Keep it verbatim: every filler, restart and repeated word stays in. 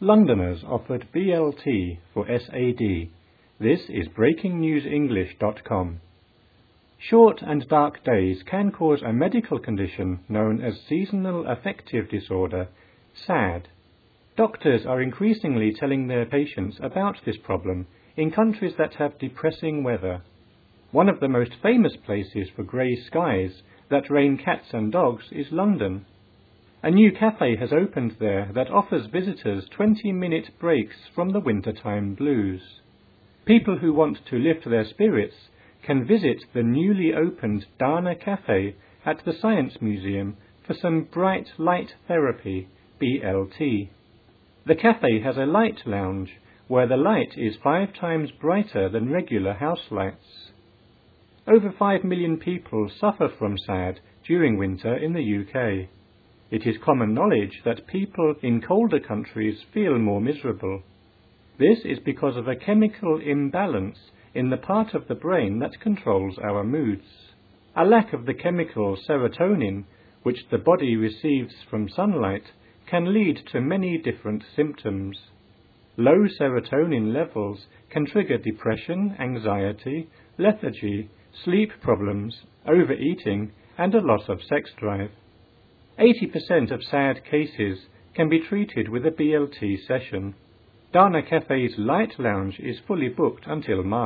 Londoners offered B L T for S A D. This is breaking news english dot com. Short and dark days can cause a medical condition known as seasonal affective disorder, S A D. Doctors are increasingly telling their patients about this problem in countries that have depressing weather. One of the most famous places for grey skies that rain cats and dogs is London. A new cafe has opened there that offers visitors twenty-minute breaks from the wintertime blues. People who want to lift their spirits can visit the newly opened Dana Cafe at the Science Museum for some bright light therapy, B L T. The cafe has a light lounge where the light is five times brighter than regular house lights. Over five million people suffer from S A D during winter in the U K. It is common knowledge that people in colder countries feel more miserable. This is because of a chemical imbalance in the part of the brain that controls our moods. A lack of the chemical serotonin, which the body receives from sunlight, can lead to many different symptoms. Low serotonin levels can trigger depression, anxiety, lethargy, sleep problems, overeating, and a loss of sex drive. eighty percent of S A D cases can be treated with a B L T session. Dana Cafe's Light Lounge is fully booked until March.